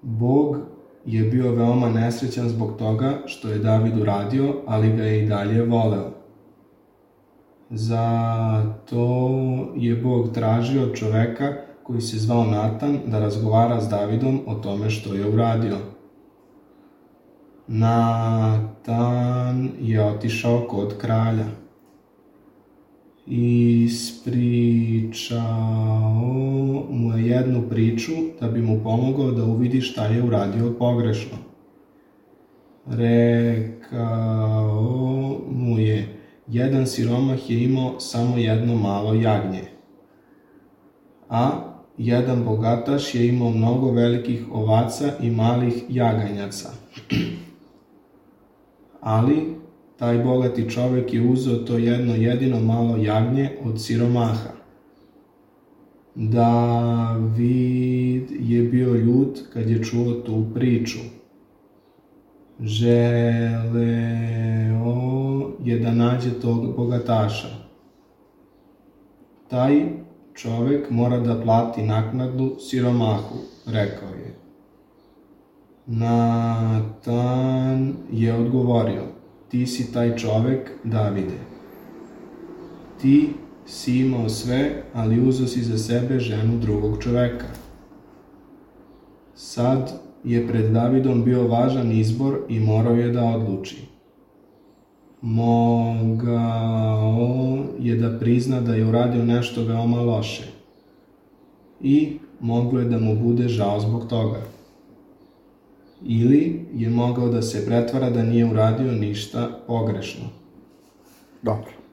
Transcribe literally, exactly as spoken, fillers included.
Bog je bio veoma nesrećan zbog toga što je David uradio, ali ga je i dalje voleo. Zato je Bog tražio čoveka koji se zvao Natan da razgovara s Davidom o tome što je uradio. Natan je otišao kod kralja. Ispričao mu je jednu priču da bi mu pomogao da uvidi šta je uradio pogrešno. Rekao mu je, jedan siromah je imao samo jedno malo jagnje, a jedan bogataš je imao mnogo velikih ovaca i malih jaganjaca. Ali taj bogati čovek je uzeo to jedno jedino malo jagnje od siromaha. David je bio ljut kad je čuo tu priču. Želeo je da nađe tog bogataša. Taj čovek mora da plati naknadu siromahu, rekao je. Natan je odgovorio, ti si taj čovek, Davide. Ti si imao sve, ali uzeo si za sebe ženu drugog čoveka. Sad je pred Davidom bio važan izbor i morao je da odluči. Mogao je da prizna da je uradio nešto veoma loše i moglo je da mu bude žao zbog toga. Ili je mogao da se pretvara da nije uradio ništa pogrešno. Dobro.